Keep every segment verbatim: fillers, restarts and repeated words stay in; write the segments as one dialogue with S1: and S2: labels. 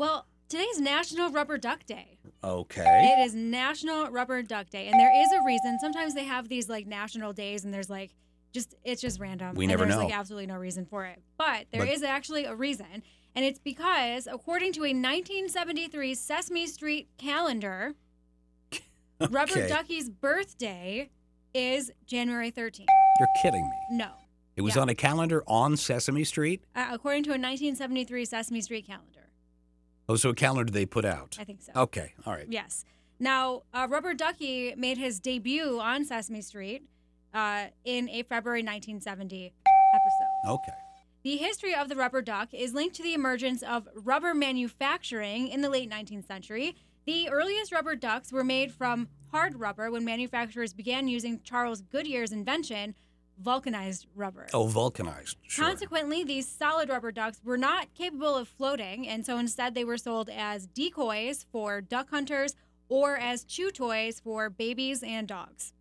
S1: Well, today's National Rubber Duck Day.
S2: Okay.
S1: It is National Rubber Duck Day, and there is a reason. Sometimes they have these like national days, and there's like just it's just random.
S2: We
S1: and
S2: never
S1: there's
S2: know.
S1: like absolutely no reason for it. But there
S2: But-
S1: is actually a reason, and it's because according to a nineteen seventy-three Sesame Street calendar, Rubber
S2: Okay.
S1: Ducky's birthday is January thirteenth.
S2: You're kidding me.
S1: No.
S2: It was
S1: Yeah.
S2: on a calendar on Sesame Street?
S1: Uh, according to a nineteen seventy-three Sesame Street calendar.
S2: Oh, so a calendar they put out.
S1: I think so.
S2: Okay. All right.
S1: Yes. Now, uh, Rubber Ducky made his debut on Sesame Street uh, in a February nineteen seventy episode.
S2: Okay.
S1: The history of the rubber duck is linked to the emergence of rubber manufacturing in the late nineteenth century. The earliest rubber ducks were made from hard rubber when manufacturers began using Charles Goodyear's invention, vulcanized rubber.
S2: Oh, vulcanized. Sure.
S1: Consequently, these solid rubber ducks were not capable of floating, and so instead they were sold as decoys for duck hunters or as chew toys for babies and dogs.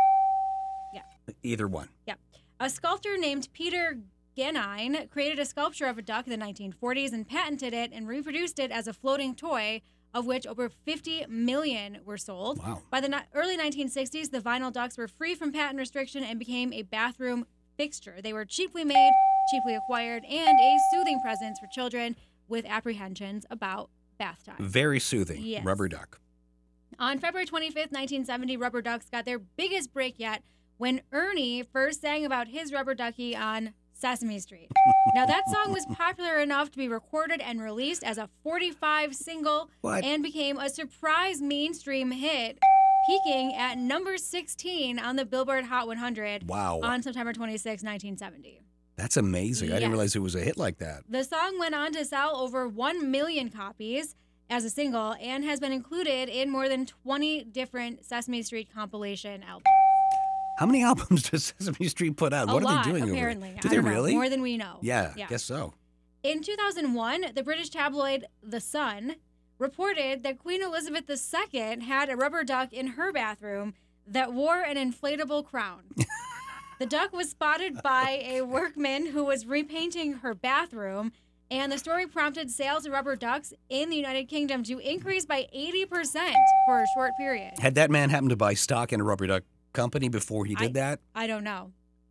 S2: Either one.
S1: Yeah. A sculptor named Peter Ganine created a sculpture of a duck in the nineteen forties and patented it and reproduced it as a floating toy, of which over fifty million were sold.
S2: Wow.
S1: By the ni- early nineteen sixties, the vinyl ducks were free from patent restriction and became a bathroom fixture. They were cheaply made, cheaply acquired, and a soothing presence for children with apprehensions about bath time.
S2: Very soothing.
S1: Yes.
S2: Rubber duck.
S1: On February twenty-fifth, nineteen seventy, rubber ducks got their biggest break yet when Ernie first sang about his rubber ducky on Sesame Street. Now, that song was popular enough to be recorded and released as a forty-five single
S2: What?
S1: and became a surprise mainstream hit, peaking at number sixteen on the Billboard Hot one hundred
S2: Wow.
S1: on September twenty-sixth, nineteen seventy.
S2: That's amazing. I didn't
S1: Yes.
S2: realize it was a hit like that.
S1: The song went on to sell over one million copies as a single and has been included in more than twenty different Sesame Street compilation albums.
S2: How many albums does Sesame Street put out?
S1: A
S2: what
S1: lot,
S2: are they doing
S1: apparently.
S2: over? Do
S1: I
S2: they
S1: don't know.
S2: really?
S1: More than we know.
S2: yeah,
S1: Yeah.
S2: guess so.
S1: In two thousand one, the British tabloid The Sun reported that Queen Elizabeth the Second had a rubber duck in her bathroom that wore an inflatable crown. The duck was spotted by a workman who was repainting her bathroom, and the story prompted sales of rubber ducks in the United Kingdom to increase by eighty percent for a short period.
S2: Had that man happened to buy stock in a rubber duck company before he did that?
S1: I don't know.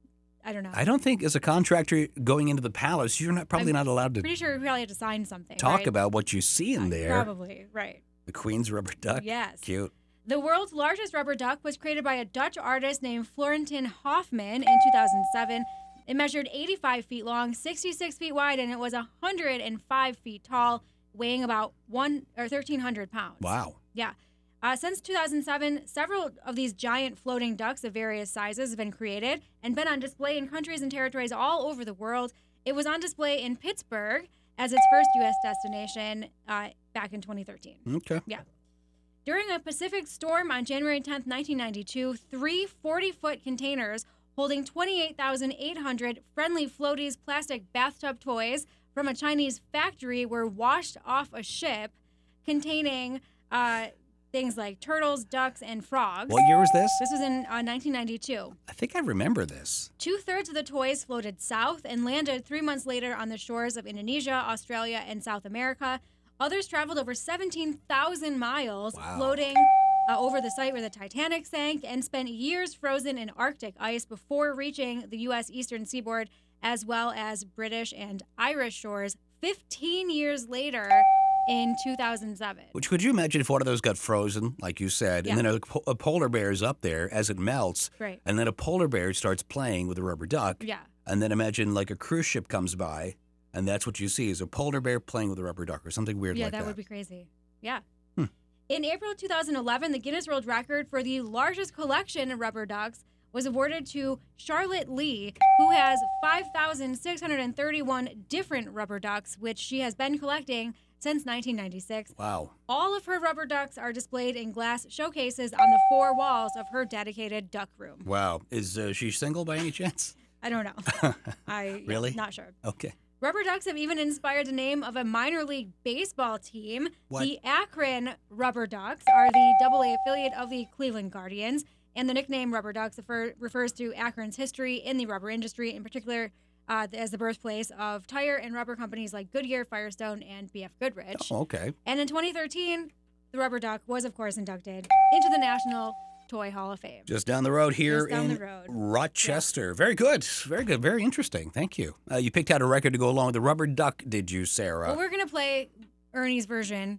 S1: I don't know.
S2: I don't think as a contractor going into the palace, you're not probably
S1: I'm
S2: not allowed to
S1: Pretty sure we probably had to sign something.
S2: talk
S1: right?
S2: about what you see in there.
S1: Probably, right.
S2: The Queen's rubber duck.
S1: Yes.
S2: Cute.
S1: The world's largest rubber duck was created by a Dutch artist named Florentin Hoffman in two thousand seven. It measured eighty-five feet long, sixty-six feet wide, and it was one hundred five feet tall, weighing about one or thirteen hundred pounds.
S2: Wow.
S1: Yeah. Uh, since two thousand seven, several of these giant floating ducks of various sizes have been created and been on display in countries and territories all over the world. It was on display in Pittsburgh as its first U S destination uh, back in twenty thirteen.
S2: Okay.
S1: Yeah. During a Pacific storm on January tenth, nineteen ninety-two, three forty-foot containers holding twenty-eight thousand eight hundred friendly floaties plastic bathtub toys from a Chinese factory were washed off a ship containing uh, things like turtles, ducks, and frogs.
S2: What year was this?
S1: This was in uh, nineteen ninety-two.
S2: I think I remember this.
S1: Two-thirds of the toys floated south and landed three months later on the shores of Indonesia, Australia, and South America. Others traveled over seventeen thousand miles,
S2: Wow.
S1: floating uh, over the site where the Titanic sank, and spent years frozen in Arctic ice before reaching the U S eastern seaboard, as well as British and Irish shores fifteen years later in two thousand seven.
S2: Which could you imagine if one of those got frozen, like you said,
S1: Yeah.
S2: and then a, po- a polar bear is up there as it melts,
S1: Right.
S2: and then a polar bear starts playing with a rubber duck,
S1: Yeah.
S2: and then imagine like a cruise ship comes by, and that's what you see is a polar bear playing with a rubber duck or something weird
S1: Yeah,
S2: like
S1: that,
S2: that.
S1: would be crazy. Yeah.
S2: Hmm.
S1: In April two thousand eleven, the Guinness World Record for the largest collection of rubber ducks was awarded to Charlotte Lee, who has five thousand six hundred thirty-one different rubber ducks, which she has been collecting since nineteen ninety-six.
S2: Wow.
S1: All of her rubber ducks are displayed in glass showcases on the four walls of her dedicated duck room.
S2: Wow. Is uh, she single by any chance?
S1: I don't know. I yeah,
S2: Really?
S1: not sure.
S2: Okay.
S1: Rubber ducks have even inspired the name of a minor league baseball team.
S2: What?
S1: The Akron Rubber Ducks are the double A affiliate of the Cleveland Guardians, and the nickname Rubber Ducks refer, refers to Akron's history in the rubber industry, in particular uh, as the birthplace of tire and rubber companies like Goodyear, Firestone, and B F Goodrich.
S2: Oh, okay.
S1: And in twenty thirteen, the rubber duck was, of course, inducted into the National Toy Hall of Fame.
S2: Just down the road here
S1: Just down
S2: in
S1: the road.
S2: Rochester. Yeah. Very good. Very good. Very interesting. Thank you. Uh, you picked out a record to go along with the rubber duck, did you, Sarah?
S1: Well, we're going to play Ernie's version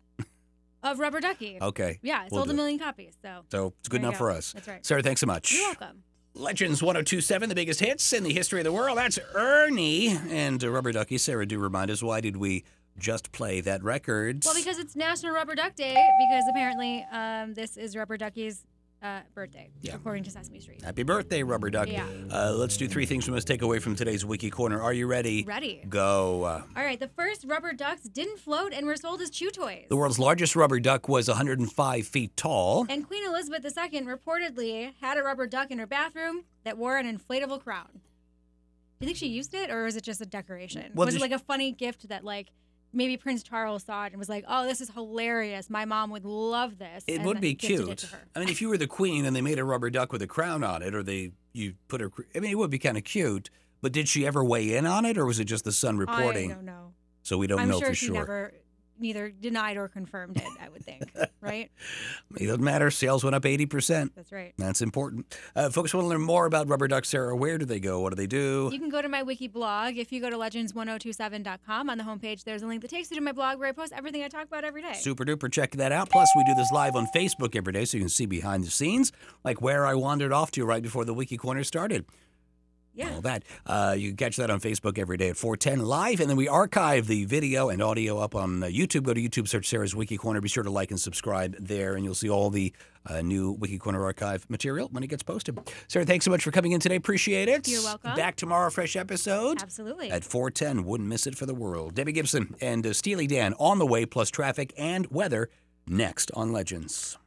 S1: of Rubber Ducky.
S2: Okay.
S1: Yeah, it
S2: we'll
S1: sold a million copies. So
S2: So it's good
S1: there
S2: enough
S1: you go.
S2: for us.
S1: That's right.
S2: Sarah, thanks so much.
S1: You're welcome.
S2: Legends one oh two point seven, the biggest hits in the history of the world. That's Ernie and uh, Rubber Ducky. Sarah, do remind us, why did we just play that record?
S1: Well, because it's National Rubber Duck Day, because apparently um, this is Rubber Ducky's uh, birthday,
S2: Yeah.
S1: according to Sesame Street.
S2: Happy birthday, Rubber Duck.
S1: Yeah.
S2: Uh, let's do three things we must take away from today's Wiki Corner. Are you ready?
S1: Ready.
S2: Go. Uh,
S1: All right, the first rubber ducks didn't float and were sold as chew toys.
S2: the world's largest rubber duck was one hundred five feet tall.
S1: And Queen Elizabeth the Second reportedly had a rubber duck in her bathroom that wore an inflatable crown. Do you think she used it, or was it just a decoration?
S2: Well,
S1: was it
S2: did
S1: like a funny gift that, like, maybe Prince Charles saw it and was like, oh, this is hilarious. My mom would love this.
S2: It
S1: and
S2: would be
S1: gifted
S2: cute.
S1: it to her.
S2: I mean, if you were the queen and they made a rubber duck with a crown on it, or they you put a, I mean, it would be kind of cute. But did she ever weigh in on it, or was it just the Sun reporting?
S1: I don't know.
S2: So we don't
S1: I'm
S2: know
S1: sure
S2: for
S1: she
S2: sure.
S1: never neither denied or confirmed it, I would think. Right?
S2: It doesn't matter. Sales went up eighty percent.
S1: That's right.
S2: That's important. Uh, folks want to learn more about rubber ducks, Sarah. Where do they go? What do they do?
S1: You can go to my wiki blog. If you go to legends one oh two seven dot com, on the homepage, there's a link that takes you to my blog where I post everything I talk about every day.
S2: Super duper. Check that out. Plus, we do this live on Facebook every day, so you can see behind the scenes, like where I wandered off to right before the Wiki Corner started.
S1: Yeah.
S2: All that. Uh, you can catch that on Facebook every day at four ten live, and then we archive the video and audio up on uh, YouTube. Go to YouTube, search Sarah's Wiki Corner. Be sure to like and subscribe there, and you'll see all the uh, new Wiki Corner archive material when it gets posted. Sarah, thanks so much for coming in today. Appreciate it.
S1: You're welcome.
S2: Back tomorrow, fresh episode.
S1: Absolutely.
S2: At four ten. Wouldn't miss it for the world. Debbie Gibson and uh, Steely Dan on the way, plus traffic and weather next on Legends.